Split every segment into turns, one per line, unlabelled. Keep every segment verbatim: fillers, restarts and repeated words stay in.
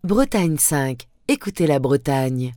Bretagne cinq, écoutez la Bretagne.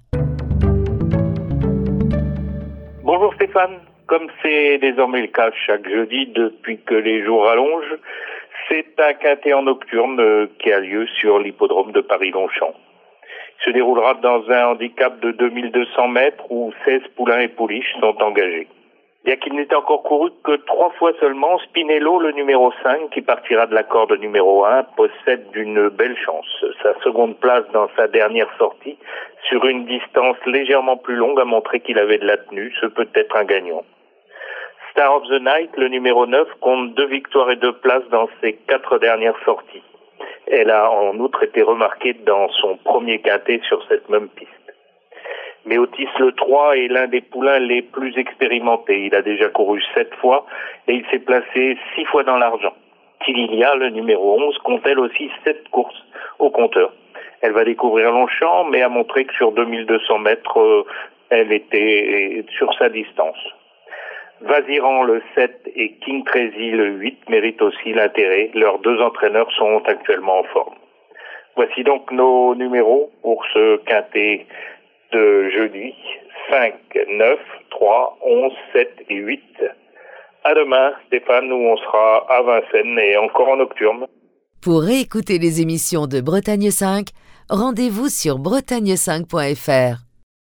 Bonjour Stéphane, comme c'est désormais le cas chaque jeudi depuis que les jours rallongent, c'est un quintet en nocturne qui a lieu sur l'hippodrome de Paris-Longchamp. Il se déroulera dans un handicap de deux mille deux cents mètres où seize poulains et pouliches sont engagés. Bien qu'il n'ait encore couru que trois fois seulement, Spinello, le numéro cinq, qui partira de la corde numéro un, possède d'une belle chance. Sa seconde place dans sa dernière sortie, sur une distance légèrement plus longue, a montré qu'il avait de la tenue, ce peut être un gagnant. Star of the Night, le numéro neuf, compte deux victoires et deux places dans ses quatre dernières sorties. Elle a en outre été remarquée dans son premier quintet sur cette même piste. Mais Otis le trois est l'un des poulains les plus expérimentés. Il a déjà couru sept fois et il s'est placé six fois dans l'argent. Tililia, le numéro onze, compte elle aussi sept courses au compteur. Elle va découvrir Longchamp, mais a montré que sur deux mille deux cents mètres, euh, elle était sur sa distance. Vaziran le sept et King Crazy le huit méritent aussi l'intérêt. Leurs deux entraîneurs sont actuellement en forme. Voici donc nos numéros pour ce quintet de jeudi, cinq, neuf, trois, onze, sept et huit. À demain, Stéphane, où on sera à Vincennes et encore en nocturne.
Pour réécouter les émissions de Bretagne cinq, rendez-vous sur bretagne cinq point f r.